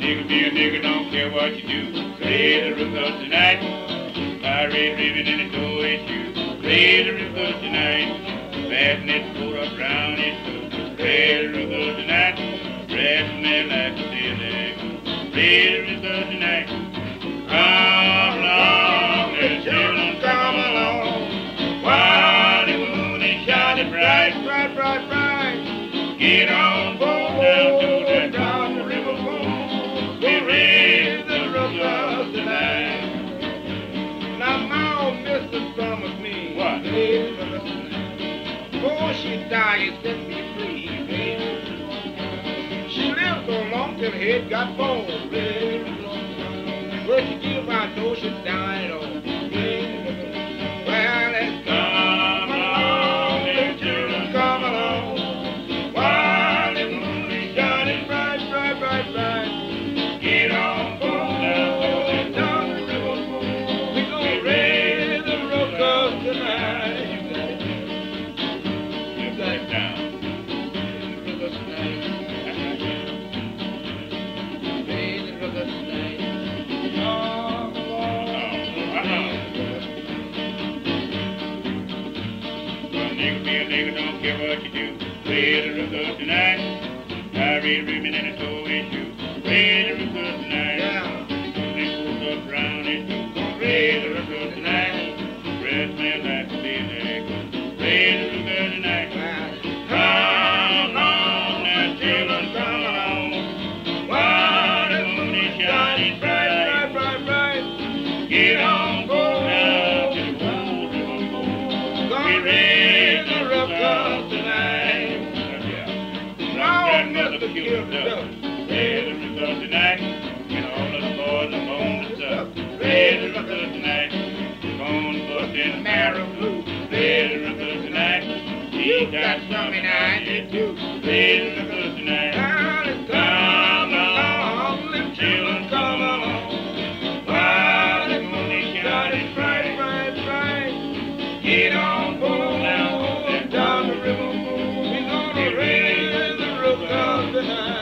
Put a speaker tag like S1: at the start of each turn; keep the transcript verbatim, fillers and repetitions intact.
S1: Nigga be a nigga, don't care what you do. Play the roof tonight. Fire red ribbon in the door at you. Play the roof tonight. Fasten it, pull up round it. Play the roof tonight. Dress me like a sailor. Play the roof tonight. Come along, the children come along. While the moon is shining bright, bright, bright, bright. Get on board down to the down the river flow. We raise the roof tonight.
S2: Now my old mistress promised me.
S1: What?
S2: Before she died, set me free, baby. She lived so long till her head got bald, baby. Where she give my door, she died on, baby. Well, let's
S1: Come along, little children,
S2: come along. While the moon is shining bright, bright, bright, bright.
S1: get on board down to the
S2: Down the river, we gonna raise the roof up tonight. You got it.
S1: Sit down.
S2: Raise the roof up tonight. Raise the roof up tonight. Come along.
S1: Well, nigga be a nigga, don't care what you do. Play the roof up tonight. I read a ribbon and a toe issue. Play the roof up tonight.
S2: Yeah.
S1: Pull up round it. Play the roof up tonight. Dress me like a sailor. Play the roof up tonight. Come on, now children, come along. While the moon is shining bright,
S2: Bright, bright, bright.
S1: get on board now to the old river flow.
S2: Gonna raise the roof up tonight.
S1: My grandmother killed the duck. Raise the roof up tonight. And all of the boys are on the stuff. Raise the roof up tonight. Gonna bust in the marrow blue. Raise the roof up tonight. He got something I did too. Raise the roof up tonight. Come along, little children, come along. While the moon is shining bright,
S2: Bright, bright.
S1: get on board now and down the river.
S2: We gonna raise the roof up tonight.